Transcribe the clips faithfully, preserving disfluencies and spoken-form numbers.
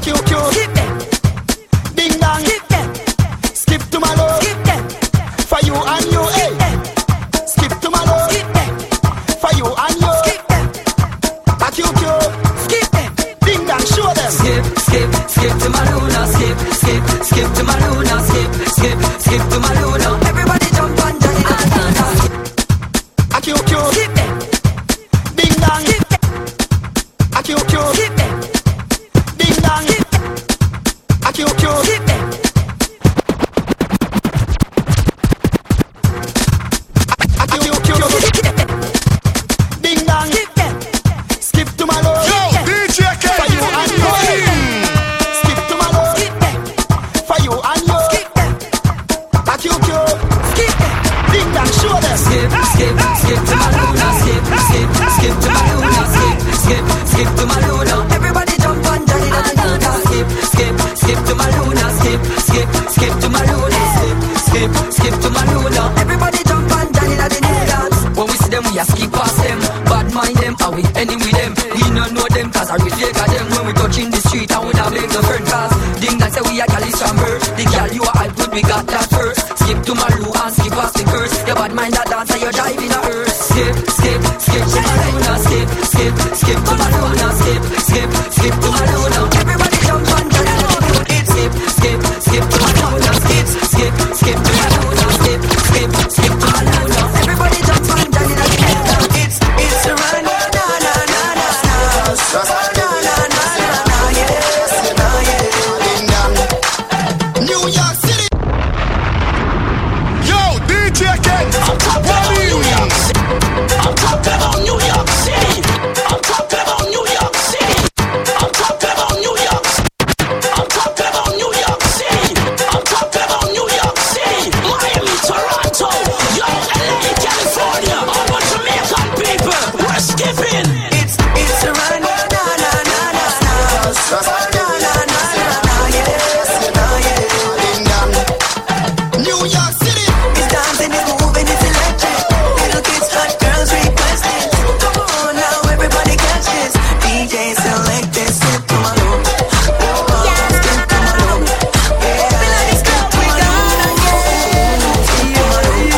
Q Q. Skip them. Ding dong. Skip them. Skip to my love. Skip them. For you and you. Skip them. Skip to my love. Skip them. For you and you. Skip them. Q Q. Skip them. Ding dong. Show them. Skip, skip, skip to my Luna. Skip, skip, skip to my Luna. Skip, skip, skip to my Luna. Everybody jump on Johnny Dance. Q Q. Skip them. Ding dong. Skip them. Q Q. Skip them. Ding dong. Skip them. Q Q. Skip them. Q Q. Ding dong. Skip them. Skip to my love. Yo, D J K. For you and you. Skip to my love. Skip them. For you and you. Skip them. Q Q. Skip them. Ding dong. Show them. Skip, skip, skip to my Luna. Skip, skip, skip to my Luna. Skip, skip, skip to my Luna. Everybody jump on Johnny Dance. Skip, skip, skip to my Luna. Skip, skip, skip to my Luna. Skip, skip, skip to my Luna. Everybody jump on Johnny Dance. When we see them, we a skip past them. Bad mind them, and we ending with them. We don't know them, cause I reflect at them. When we touch in the street, and we not make no friend cause ding that say we a gal is from birth. The gal you are good, we got that first. Skip to my Lou and skip past the curse. Your bad mind that dance, and you're driving a hearse. Skip, skip, skip to my Luna. Skip, skip, skip to my Luna. Skip, skip, skip to my Luna. Everybody jump on Johnny Dance. Skip, skip, skip to my Luna. Skip, skip, skip to my Luna. Skip, skip, skip to my Luna. Everybody jump on Johnny Dance. It's, it's a run, na na na na na. Na na na na na, yes, na yes. New York City. Yo, D J K. I'm talking about New York City. I'm talking about New York City. I'm talking about New York City. I'm talking about New York City. I'm talking about New York City. I'm talking about New York City. Miami, Toronto, yo, L A, California. All my Jamaican people, we're skipping. It's it's a run, na na na na na. Na na na na na, yes, na yes. New York City. It's dancing, it's moving, it's electric. Little kids, hot girls request it. Come on now, everybody catch this. D J select this, skip to my loop. Oh, skip to my loop. Yeah, skip to my loop. Skip to my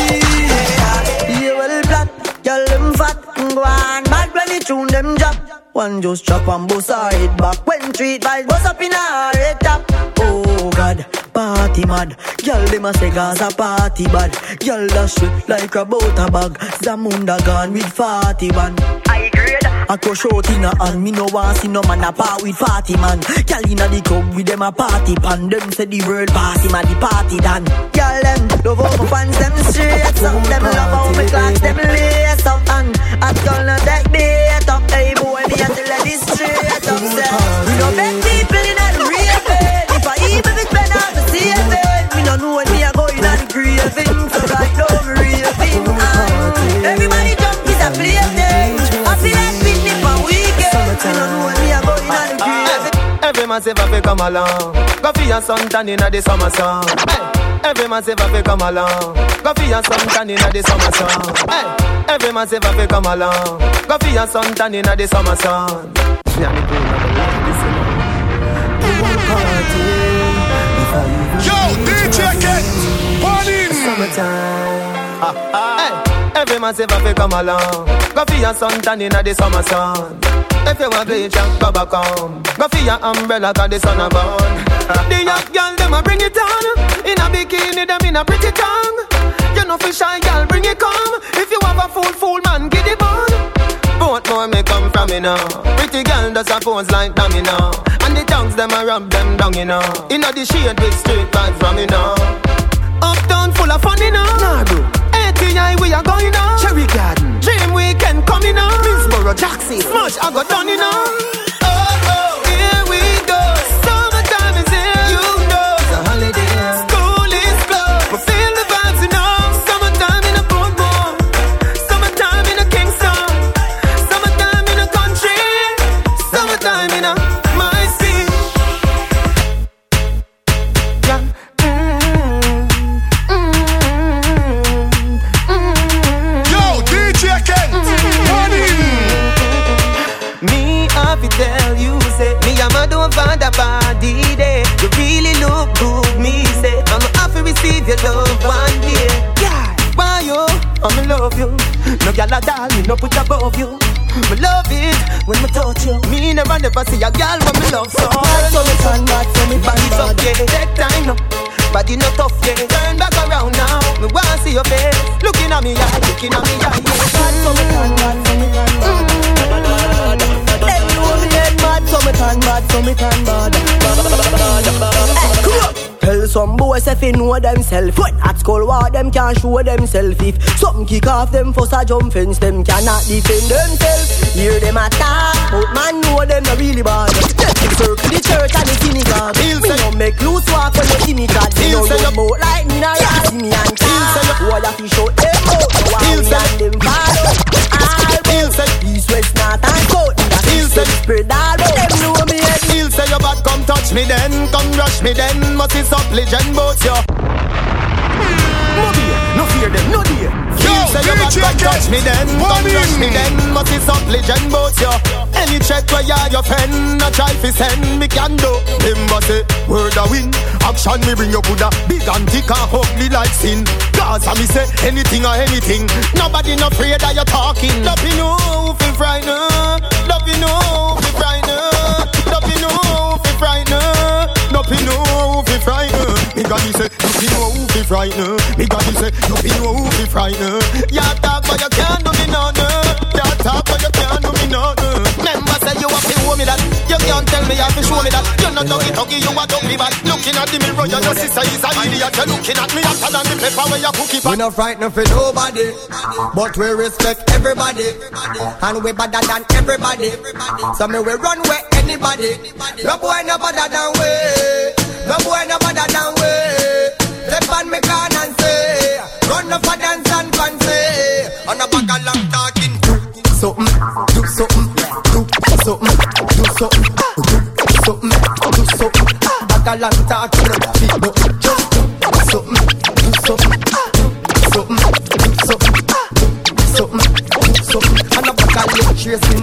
loop. You well black, girl them fat, go on bad when you tune them drop. One just chop and bust her head back. When treat vibes bust up in her head top. Oh God, party mad. Girl them a say Gaza party bad. Girl dash it like a butter bag. Zamunda gone with forty-one. I grade. I crush out in a hand. Me no want see no man a part with forty man. Girl inna the club with them a party pan. Them say the world pass him a the party done. Girl them love how my fans them straight up. Them love how me clocks them lace up. And I girl no take bait up. Hey boy me a tell her this straight up. Say we no beg people inna the real bed. If I even if spend out to see it, me no know when me a go inna the craving. So right now me raving. Everybody jump is a play day. I feel like picnic for weekend. Me no know when me a go inna the craving. Every man say fi come along. Go fi your suntan inna the summer sun. Hey. Every man say fi come along. Go fi your suntan inna the summer sun. Hey. Every man say fi come along. Go fi your suntan inna the summer sun. Yeah, me doing that, like this, you know. You want party? If I even Yo, D J K. Party. Summertime. Ah, ah. Hey. Every man say fi come along. Go fi your suntan inna the summer sun. If you want bleach, go back home. Go for your umbrella, cause the sun a burn. The young girl, them a bring it on. In a bikini, them in a pretty tongue. You know for shy girl, bring it come. If you have a fool, fool man, get it on. Both more may come from me now. Pretty girl does a pose like dummy now. And the tongues, them a rub them down, you know. In a the shade with straight vibes from me now. Uptown full of fun, you know. Nah, bro. A T I, we are going on. Cherry Garden, Dream Weekend coming on. Middlesboro, Jackson, Smash, I got done, you know. Oh, oh, here we go. Summertime is here, you know. It's a holiday. School is closed, but feel the vibes, you know. Summertime in a Portmore. Summertime in a Kingston. Summertime in a country. Summertime in a my city. Yeah. Mm-hmm. Mm-hmm. Mm-hmm. and me love you. No girl at all, me no put above you. Me love it when me touch you. Me never never see a girl when me love so. Bad so me turn bad so me Back turn it up, bad. yeah. Take time now. Body no tough, yeah. Turn back around now. Me wanna see your face. Looking at me, eye, looking at me, eye. Bad so me turn bad so me turn bad. Them know me head mad so me turn bad so me turn bad. Hey, come on. Tell some boys if they know themself. When at school war them can't show themself. If something kick off them for a jump fence, them cannot defend themselves. Hear them attack, but man know them not really bad. Them circle the church and the synagogue. Me no make loose walk when you see me glad. Me no run out like me na yard. See me and car. Boy I fi shout them out. No one we and them follow. All bills east, west, north and south. In the spirit all out. Them know me head. Feel say your bad, come touch me then, come rush me then. Must is up legend bout you. No dear, no fear them, no dear. Feel say your bad, come touch me then, come rush me then. Must is up legend bout you. Any check where you're your friend, a try fi send me can do. Remember say word a win, action me bring you Buddha. Big and thick and ugly like sin. Cause I me say anything or anything. Nobody no afraid that you're talking. Don't be no fi frightened. Don't be no fi frightened. Don't be no fi frightened. Don't be no fi frightened. Me God he say, don't be no fi frightened. Me God he say, don't be no fi frightened. You talk but you can't do me nothing. You talk but you can't do me nothing. Remember say you have to show me that. You can't tell me you have to show me that. You're not doggy doggy, you are doggy bad. Looking at the mirror, your sister is an idiot. You're looking at me after than the paper where you cookie pan. We not frightened for nobody, but we respect everybody, and we better than everybody. So me we run where anybody. No boy no better than we. No boy no better than we. Step on me can and say, run up for dance and fancy. On a bag of long talking. Do something, do something, do something, do something, do something, do something. Bag of long talking, no, just do something, do something, do something, do something, do something, do something. On a bag of long chasing.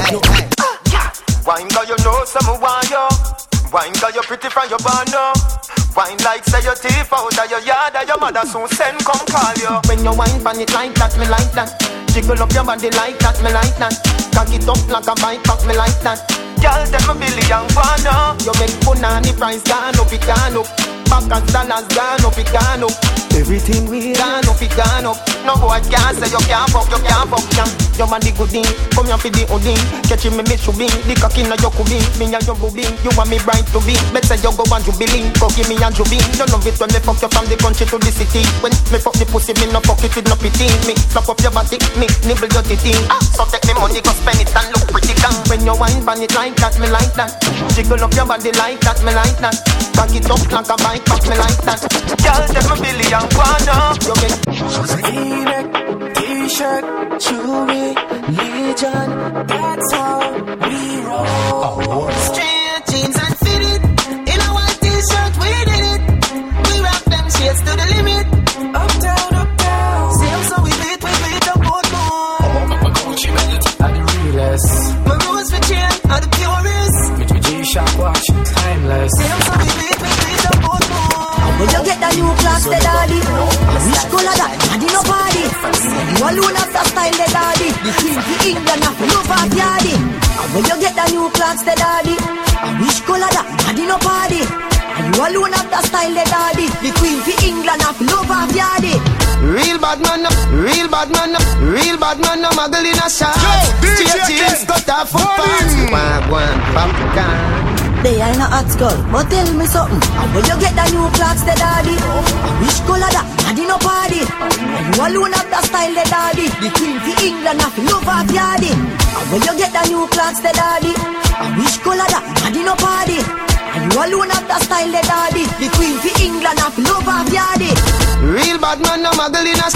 Wine girl, you know some wine yo. Wine girl, you pretty from your barn no. Wine like say your teeth out of your yard and your mother soon send come call you. When you wine pan it like that, me like that. Jiggle up your body like that, me like that. Cock it up like a bike pack, me like that. Girl, them a billion wanna. You make punani price gone up, it gone up. Back and dollars gone up, it gone up. Everything we gone up, it gone up. No boy can't say you can't fuck, you can't fuck, yeah. Your man the good thing, come here for the hoodie. Catch me, me should be. The cocky na your kubing, me and your booby. You want me bright to be. Bet say you go and jubilee. Go give me and jubilee. You love it when me fuck you from the country to the city. When me fuck the pussy, me no fuck it with no pity. Me slap up your body, me nibble your titty. Ah, so take me money, go spend it and look pretty calm. When you wine pan it like that, me like that. Jiggle up your body like that, me like that. Cock it up like a bike pack, me like that. Girl, them a billion wanna. You get V-neck, t-shirt, jewelry, Legion. That's how we roll. Straight jeans and fitted. In a white t-shirt, we did it. We rock them shades to the limit. Up down, up down. Same so we beat, we beat up both more. Oh, my Gucci belt and the realest. My rose for chain are the purest. With my G-Shock watch, timeless. Same so we beat, we beat up both more. When you get the new class, the daddy. Which color that? Daddy no party. You alone have the style, the daddy. The queen for England have love of yardy. When you get the new class, the daddy. Which color that? Daddy no party. You alone have the style, the daddy. The queen for England have love of yardy. real bad man, real bad man, real bad man, no muggle in a shot. Straight jeans, cut off foot pants. Wagwan, pumpkin. They are not hot girl, but tell me something. When you get the new clocks, the daddy. Which color that? Daddy no party. You alone have the style, the daddy. The queen for England have love of yardy. When you get the new clocks, the daddy. Which color that? Daddy no party. You alone have the style, the daddy. The queen for England have love of yardy. Real bad man, no muggle in a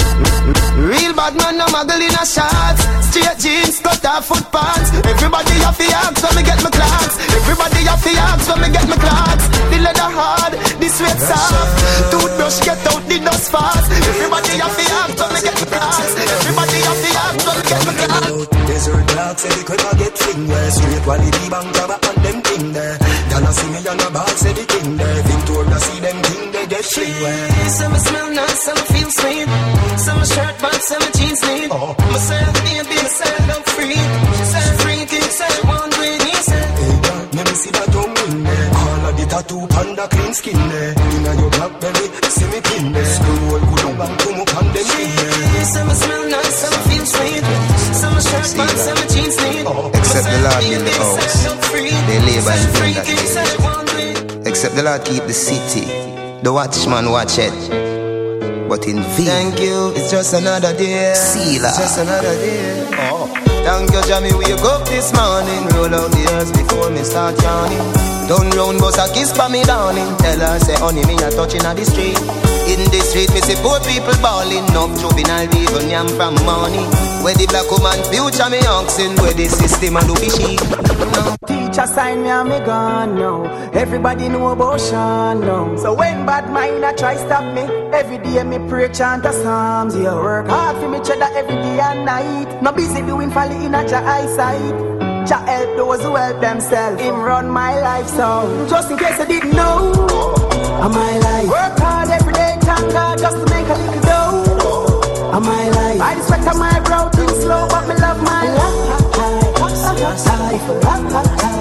real bad man, no muggle in a shorts. Straight jeans, cut off foot pants. Everybody have the axe when me get my clocks. Everybody have the axe when me get my clocks. The leather hard, the sweat soft. Toothbrush get out the dust fast. Everybody have the axe when me get my clocks. Everybody have the axe when me get my clocks. Desert dogs say they could not get fingers. Straight while the bang grab on them thing there. Y'all see me on the ball, say the king there. Victoria see them king, they get fling where. Some smell nice, some feel sweet. Some shirt, but some jeans. Oh. Me say I'm baby, me say I'm free. She said free, she said one way, he said. Hey girl, let me see that tongue in there. All of the tattoo panda clean skin there. Inna your blackberry, see me pin there. Scroll, go down back to me condemn me there. Say me smell nice, say me feel sweet. Say me shirt pants, say me jeans neat. Except the Lord in the house, they labor and bring that day. Except the Lord keep the city, the watchman watch it. But in vain. Thank you, it's just another day. See la. It's just another day. Oh. Thank you, Jamie, wake up this morning. Roll out the earth before me start yawning. Don't round, bust a kiss for me, darling. Tell her, say, honey, me a touching at the street. In the street, me see poor people balling. No juvenile, even yam from money. Where the black woman future me oxen. Where the system a do be sheep. Teacher sign me and me gone now. Everybody know about Sean now. So when bad mind a try stop me, every day me pray chant a psalms. Yeah, work hard for me cheddar every day and night. No busy doing folly in a your eyesight. Jah help those who help themselves. Him run my life so. Just in case I didn't know, I'm my life. Work hard every day, thank God, just to make a little dough. I'm my life. I sweat on my brow too slow, but me love my life. High for life,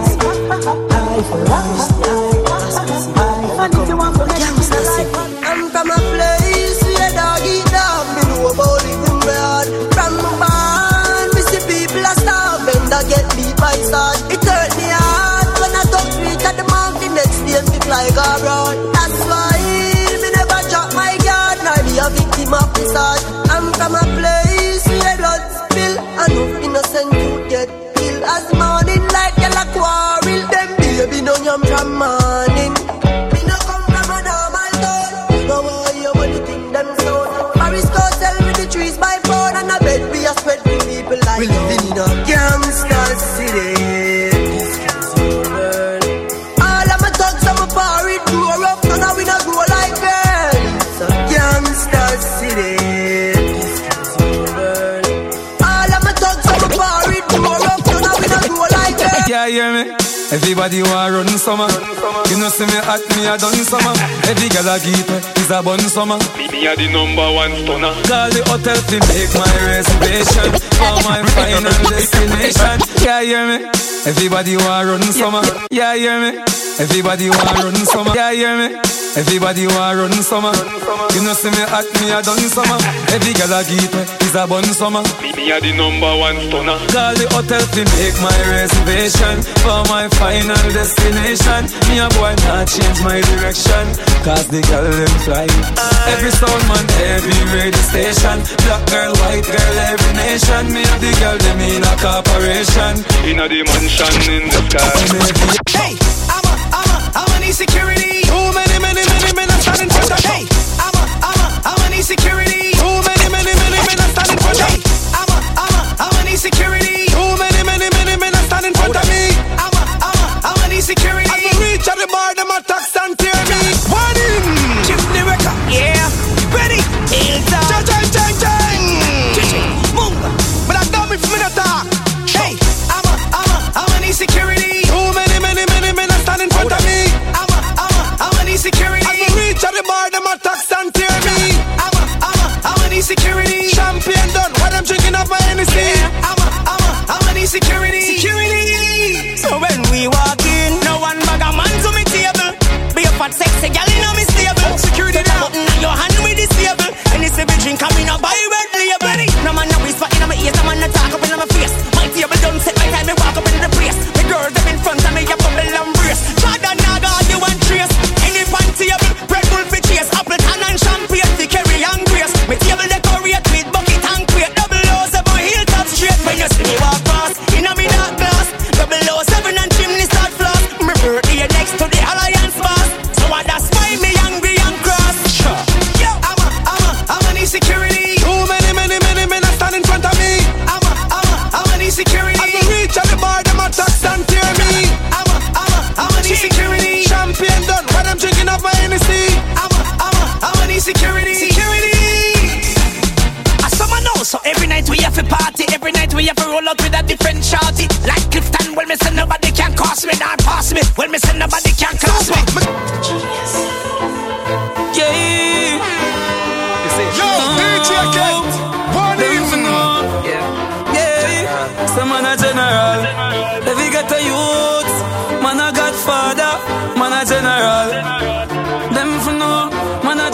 high for life. I need to want to make me the life. I'm from a place where dog eat dog. Me know about it from my heart. From my barn, me see people are starving. That get beat by sword. It hurt me hard when I don't reach at the mountain. Next day it like a road. That's why me never drop my guard. Nor be a victim of the sword. I'm from a place where blood spill and no innocent youth get killed. As morning light, y'all a quarrel. Them baby no yam from morning. Me no come from a normal town. No why you wanna think them so. Paris go sell with the trees by phone. And I bet we are spread for people like we living in a gangster city. All of my thugs and my party grow up. So now we not grow like girls. It's a gangster city. All of my thugs and my party grow up. So now we not grow like girls. Yeah, hear me? Everybody want run summer. You know see me at me a done summer. Every girl a get me is a bun summer. Me a the number one stunner. Call the hotel to make my reservation for my final destination. Yeah, hear me? Everybody want run summer. Yeah, hear me? Everybody want run summer. Yeah, hear me? Everybody want run summer. You know see me at me a done summer. Every girl a get me is a bun summer. Me a the number one stunner. Call the hotel to make my reservation for my final destination. Me a boy not change my direction, cause the girl them fly. Every sound man, every radio station. Black girl, white girl, every nation. Me and the girl them in a corporation. In a the mansion in the sky. Hey, I'm a, I'm a, I'm a need security. Too many, many, many men are standing for the. Hey, I'm a, I'm a, I'm a need security. Too many, many, many men are standing for the. Hey, I'm a, I'm a, I'm a need security. Too many, many, many men are standing for the. Me, I'm a, I'm a, I'm a need security. As we reach at the bar, them attacks and tear me. One in, chip the record. Yeah, ready. It's a chang chang chang chang. Ching munga, but I got me from the talk. Hey, I'm a, I'm a, I'm a need security. Too many, many, many men are standing for the. Me, I'm a, I'm a, I'm a need security. As we reach at the bar, them attacks and tear me. I'm a, I'm a, I'm a need security. Champion done, what I'm drinking up my Hennessy. I'm a, I'm a, I'm a need security. Security. So when we walk in, no one bag a man to me table. Be a fat sexy girl in me stable. Security now, button on your hand with this table. And it's every drink coming up by red label. No man no whisper in my ears, no man no talk up in my face. My table done set by time me walk up in the place. The girls them in front of me a bubble and brace. Jordan Naga, you want trace. Any pan table, Red Bull for chase. Appleton and champagne to carry and grace. My table decorate with bucket and crate. Double O seven hilltop straight. When you see me walk past, in a me dark glass. Double O seven and chimney start floss. Me birthday next to the Alliance boss. So I that's why me angry and cross. Sure. Yo, I'm a, I'm a, I'm a need security. Too many, many, many men are standing in front of me. I'm a, I'm a, I'm a need security. As we reach at the bar, them attacks and tear me. I'm a, I'm a, I'm a need security. Champion done, when I'm drinking up my Hennessy. I'm a, I'm a, I'm a need security. Security. As someone knows, so every night we have a party. Every night we have a roll out with a different shawty. Like Clifton, well me say nobody can cross me, not pass me. Well me say nobody can cross me. Yeah. Yo, D J Kent, one evening.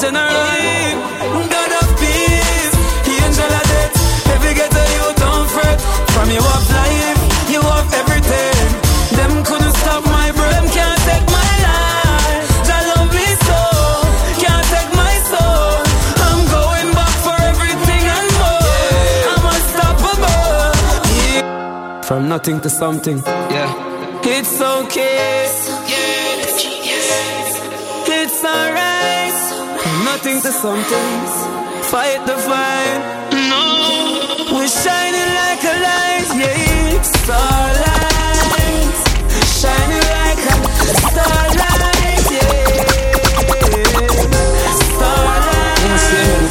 generate. God of peace, angel of death. Every ghetto you don't fret. From you have life, you have everything. Them couldn't stop my breath, can't take my life. They love me so, can't take my soul. I'm going back for everything and more. I'm unstoppable. Yeah. From nothing to something, yeah. It's okay, yeah. It's alright. From nothing to something, fight the fight. No, we're shining like a light, yeah. Starlight, shining like a starlight, yeah. Starlight, shining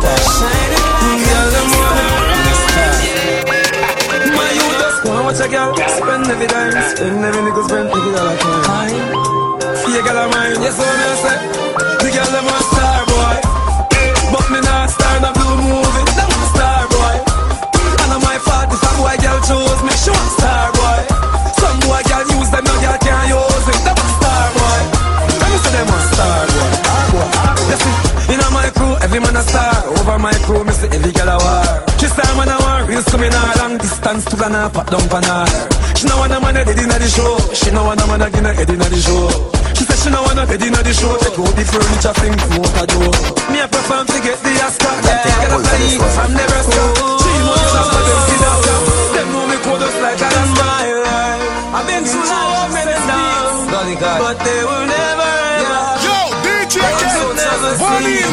like a my youth just wanna watch a girl spend every dime, spend every nickel, spend every dollar time. See a girl of mine, yes, what I say. The girl them a star boy, but me not star in a blue movie. Them a star boy, and on my fault if a boy girl chose me, she want star boy. Some boy girl use them, no girl can't use it. Them a star boy, let me say them a star boy. You see, in my crew, every man a star. Over my crew, me see every girl a war. She star man a war, real coming a long distance to gonna pop down pan her. She no want a man a dead inna the show. She no want a man a gonna head inna the show. She said she no want a head inna the show. Take out the furniture, thing smoke a door. Me a perform to get the Oscar. Get a flying from Nebraska. Three months after them see that job. Them know me cold just like I am my life. I've been through the ups and downs, but they will never ever. Yo, D J Kent, Bonnie.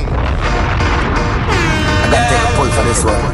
I gotta take a pull for this one.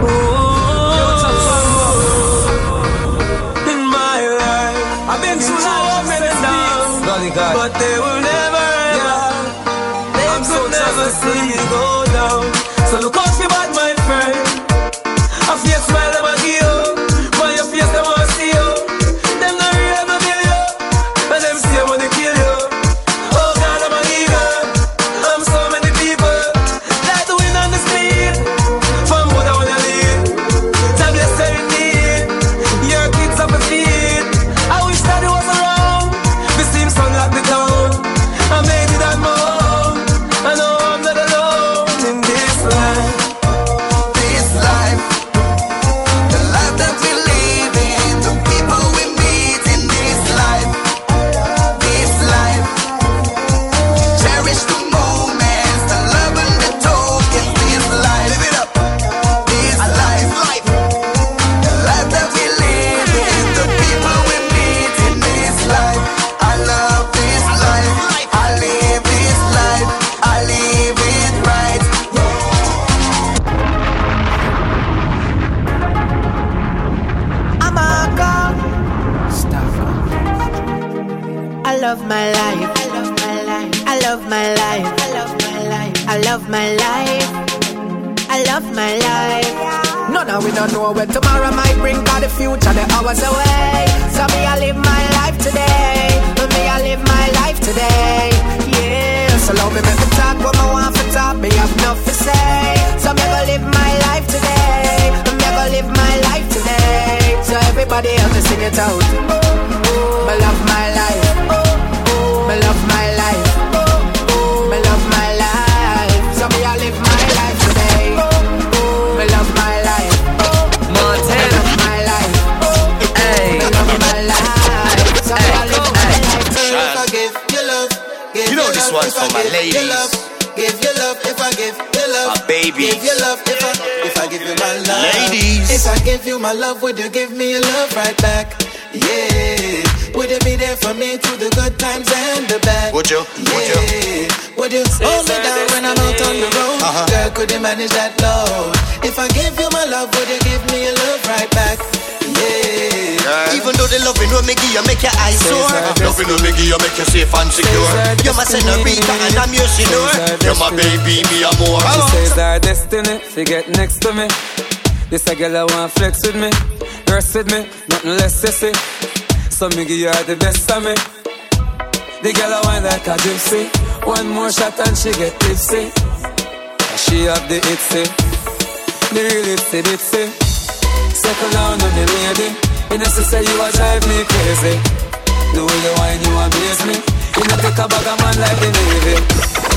In my life, I've been through the ups and downs, but they will never ever. They could never see you go down. So look out for bad, my friend. I feel smile them a give you, but your face them want see you. Them not real no kill you, but them see you when they kill you. Oh God, I'm a eager. I'm so many people that win on the speed. From what I wanna lead, tablets every need. Your kids up a feed. I wish that it was around. We seem sun like the town. I made it on my own. I know I'm not alone in this life. This life, the life that we live in, the people we meet in this life. This life, cherish the moments, the love and the tokens. This life, live it up. This life, the life that we live in, the people we meet in this life. I love this life. I live this life. I live it right. I'm a girl. I love my life. I love my life. I love my life. I love my life. I love my life. I love my life. No, no, we don't know where tomorrow might bring, cause the future, the hours away. So me, I live my life today. For me, I live my life today. Yeah, so love me, make me talk what I want for talk. Me have enough to say. So me, go live my life today. Me, go live my life today. So everybody else, sing it out. Me love my life. Me love my life. Me love my life. So me, I live my life today. Me love my life. Montana. Me love my life. Hey. Me love my life. So me, I live my life today. If I give you love, give You know you this love, one's if I for my give ladies. you love, give you love, if I give you love, My babies. give you love, if I, if I give you my love, Ladies. if I give you my love, would you give me your love right back? Yeah, would you be there for me through the good times and the bad? Would you? Yeah. Would you? Would you hold me down when I'm out on the road? Uh-huh. Girl, could you manage that load? If I give you my love, would you give me your love right back? Yeah. Even though the loving will make you make your eyes sore, loving will make you make you safe and secure. You're my senorita and I'm your senor. You're my baby, me a more. She says our destiny, she get next to me. This a girl I want flex with me, rest with me, nothing less sissy. So me give you all the best of me. The girl I want like a gypsy. One more shot and she get tipsy. She have the itsy, the real itsy bitsy. Second round on the lady. You know she say you a drive me crazy. The way you whine you amaze me. You know take a bag of man like the Navy.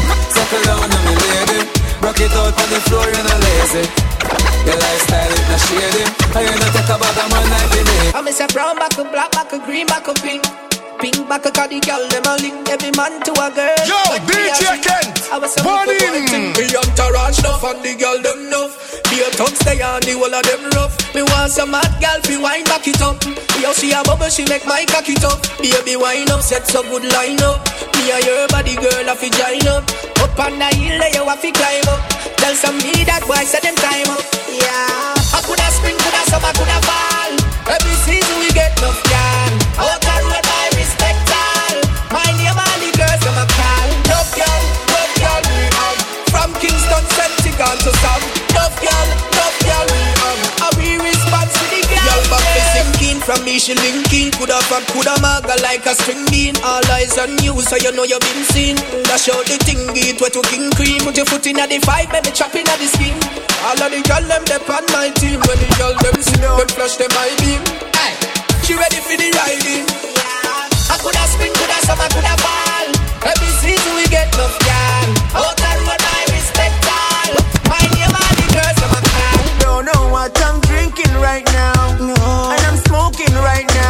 Settle down on me lady. Rock it out on the floor, you're not lazy. Your lifestyle is not shady. I you not take a bag of man like me. I miss a brown back, a black back, a green back, a pink. Pink back, a cause the girl, them a link every man to a girl. Yo, D J Kent, Bonnie. Me entourage enough and the girl them enough. Be a tongue stay on the wall of them rough. Me want some mad girl fi wine back it up. Yo, she a bubble, she make my cock it up. Baby wine up, set so good line up. Me and your body girl a fi join up. Up on the hill there you a fi climb up. Tell some me that boy set them time up. Yeah, I coulda spring, coulda summer, coulda fall. Every season we get enough girl. Out the road I respect all. My name all the girls them a call. Love girl, love girl we have. From Kingston, Santiago to Sam. Love girl, love girl we have. And we respond to the girl. Girl back to sinking from me she linking. Coulda from coulda maga like a string bean. All eyes on you so you know you been seen. Dash out the thing it wet to king cream. Put your foot in at the five, baby chop in at the scheme. All of the girl them dep on my team. When the girl them see them flash them high beam. Hey, she ready for the riding. Yeah, I coulda spring, coulda summer, coulda fall. Every season we get enough girl. Out the road I respect all. My name all the girls them a call. Don't know what I'm drinking right now, no. And I'm smoking right now.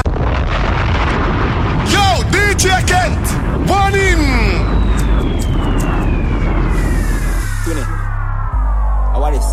Yo, D J Kent, Bonnie. What is?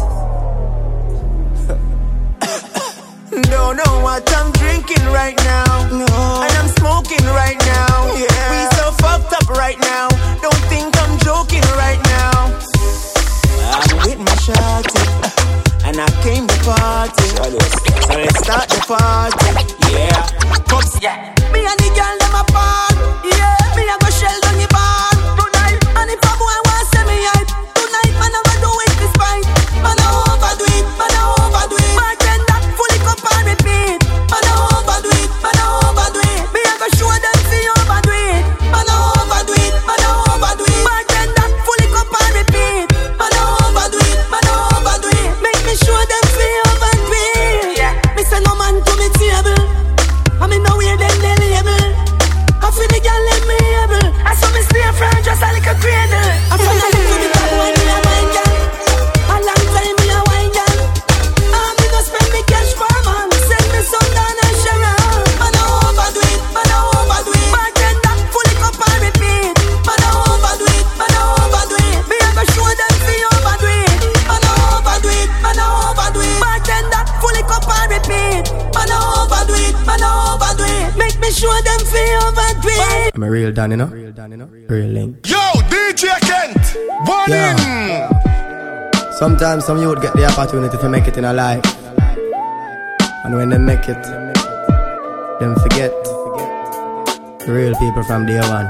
Don't know what I'm drinking right now, no. And I'm smoking right now. Yeah. We so fucked up right now. Don't think I'm joking right now. I'm with my shawty, and I came to party. So let's start the party. Yeah. Cups, yeah. Me and the girl them apart. Yeah. Me I go shell down the bar tonight. And if a boy wants to me hype tonight, man I go do it despite. Man I overdo it, man I overdo it. Bartender, fully cup and repeat. Man I overdo it, man I overdo it. Me I go show them see overdo it. Man I overdo it, man I overdo it. Bartender, fully cup and repeat. Man I overdo it, man I overdo it. Make me show them see overdo it. Yeah. Me say no man to me table. I mean no way them they label. I feel the girl let me able. I saw me stay from just like a cradle. I feel like to the top when me a wine girl. A long time me a wine girl. I'm me no spend me cash for man. Send me some down and share out. Man I overdo it, man I overdo it. Bartender, fully cup and repeat. Man I overdo it, man I overdo it. Me a go show them see overdo it. Man I overdo it, man I overdo it. Bartender, fully cup and repeat. Man I overdo it, man I overdo it. Make me show them see overdo it. I'm a real Dan, you know? Real Dan, you know? Real link. Yo, D J Kent, Bonnie. Yeah. Sometimes some youth get the opportunity to make it in a life, and when they make it, them forget the real people from day one.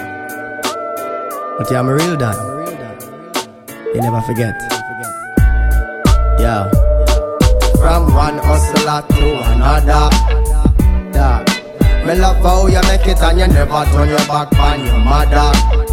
But yeah, I'm a real Dan. You never forget. Yeah. From one hustler to another. Yeah. Me love how you make it and you never turn your back on your mother.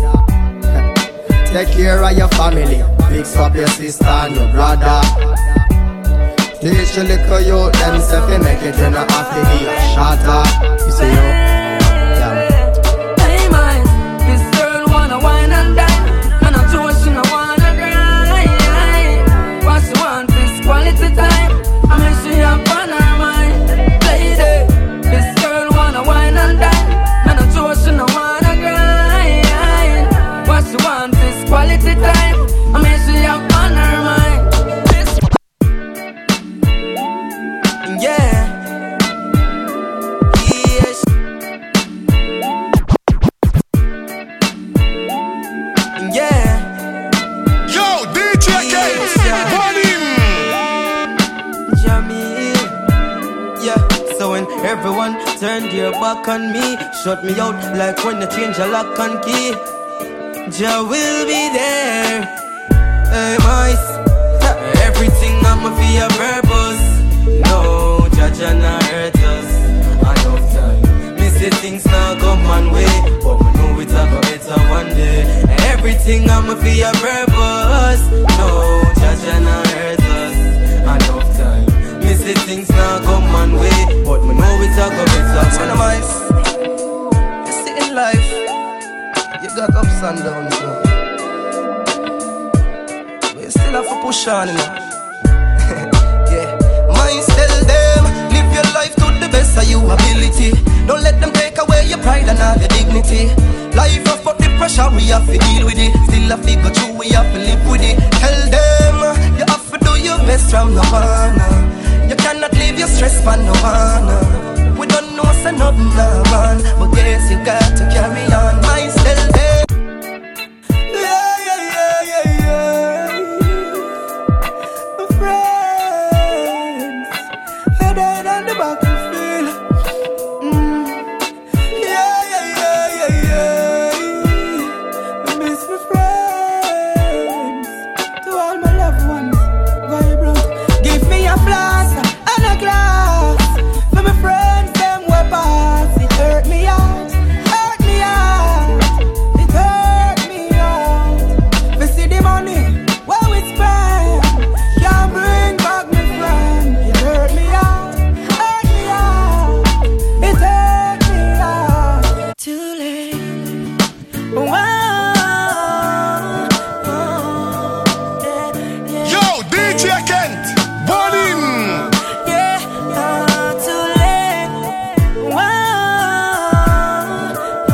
Take care of your family, fix up your sister and your brother. Teach your little youth themself to make it, you not have to be a shatter. You see you? Yeah. Hey man, this girl wanna wine and dine, and I told she no wanna grind. What she want is quality time. I mean she have on her mind. Lady, this girl wanna wine and dine, and I told she no wanna grind. What she want is quality time. I mean she have on her mind. This yeah. Yes. Yeah. Yo, D J Kent, Bonnie. Jamil. Yeah. So when everyone turned their back on me, shut me out like when you change a lock and key. Jah will be there. Hey, mice. Everything I'ma be a purpose. No, Jah not hurt us. Enough time. Me say things now come one way, but me know it's a go better one day. Everything I'ma be a purpose. No, Jah not hurt us. Enough time. Me say things now come one way, but me know it's a go better one day. You see in life, you got ups and downs. So. have to push on, you know. Yeah. Minds tell them, live your life to the best of your ability. Don't let them take away your pride and all your dignity. Life rough, but the pressure, we have to deal with it. Still have to go through, we have to live with it. Tell them, you have to do your best from now on. You cannot leave your stress for no one. We don't know say nothing now on, but guess you got to carry on. Minds tell them. Yeah, yeah, yeah, yeah, yeah. My friends, they died on the battlefield. Mm. Yeah, yeah, yeah, yeah, yeah. I miss my friends. To all my loved ones, vibrant. Give me a blast and a glass for my friends, them were pass. It hurt me out, hurt me out. It hurt me out. We see the money, where we spend, can't bring back my friend. It hurt me out, hurt me out. It hurt me out. Too late. Wow. Yo, D J Kent, born in. Yeah, uh, too late. Wow.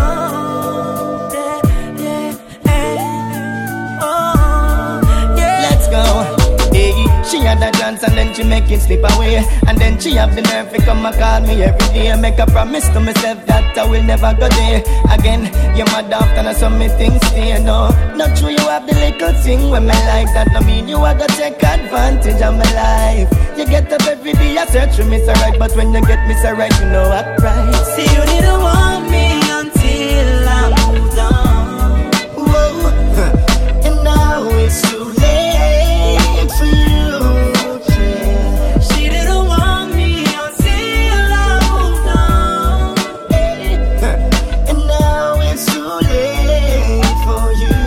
Yeah, yeah, eh. Oh, yeah. Let's go. Hey, she had a chance and then she make it slip away. And then she have the nerve to come and call me every day. Make a promise to myself that I will never go there again. You're my doctor and some me things stay. No, not true, you have the little thing when me like that. No mean you are gonna take advantage of my life. You get up every day, I search for me so right. But when you get me so right, you know I cry. See, you didn't want me until I moved on. Whoa, and now it's too late for you. Yeah. She didn't want me until I moved on. And now it's too late for you.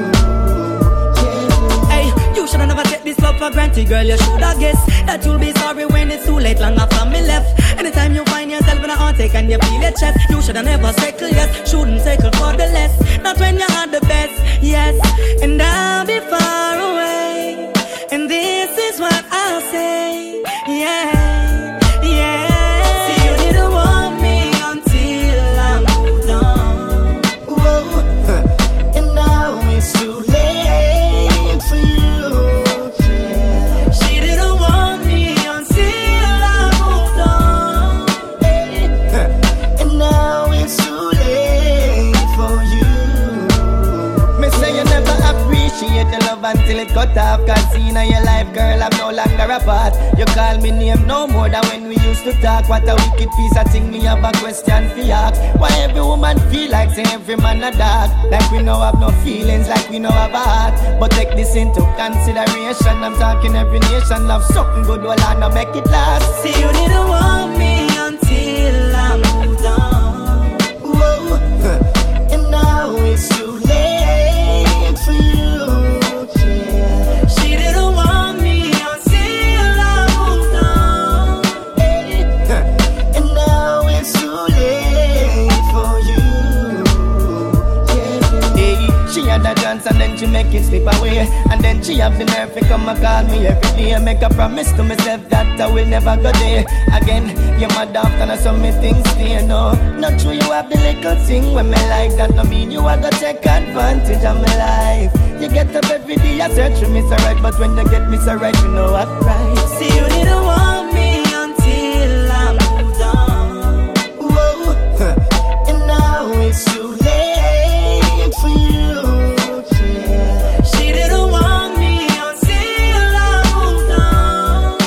Yeah. Hey, you shoulda never take this love for granted, girl. You shoulda guessed that you'll be sorry when it's too late, long after me left. Anytime you find yourself in a heartache and you feel your chest, you shoulda never settle, yes. Shouldn't settle for the less. Not when you had the best, yes. And I'll be far away, and this is what I'll say, yeah, yeah. See, you didn't want me until I moved on. Whoa, and now it's too late for you. Yeah. She didn't want me until I moved on. And now it's too late for you. Me say you never appreciate the love until it cut off. Cause in your life, girl, I'm no longer apart. You call me name no more than when we used to talk. What a wicked piece of thing, me have a question for you. Why every woman feel like say every man a dog? Like we no have no feelings, like we no have a heart. But take this into consideration, I'm talking every nation. Love something good, well I no make it last. See, you didn't want me until I moved on. Whoa, and now it's too late for you. Yeah. She didn't want me until I moved on. And now it's too late for you. Yeah. Hey, she had a chance and then she make it slip away. And then she have the nerve to come and call me every day. Make a promise to myself that I will never go there again. You're my doctor and some me things stay. No, not true, you have the little thing when me like that. No mean you are gonna take advantage of my life. You get up every day, I search for me so right. But when you get me so right, you know I cry. See, you didn't want me until I moved on. Whoa, and now it's too late for you. Yeah. She didn't want me until I moved on.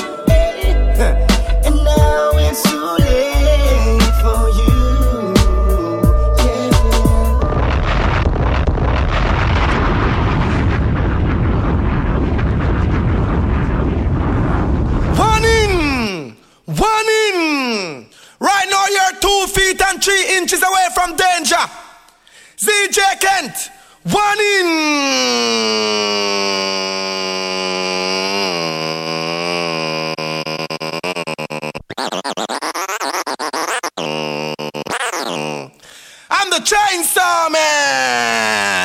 And now it's too late for you. Yeah. One in, one in. Right now you're two feet and three inches away from danger. Z J Kent, one in. I'm the Chainsaw Man.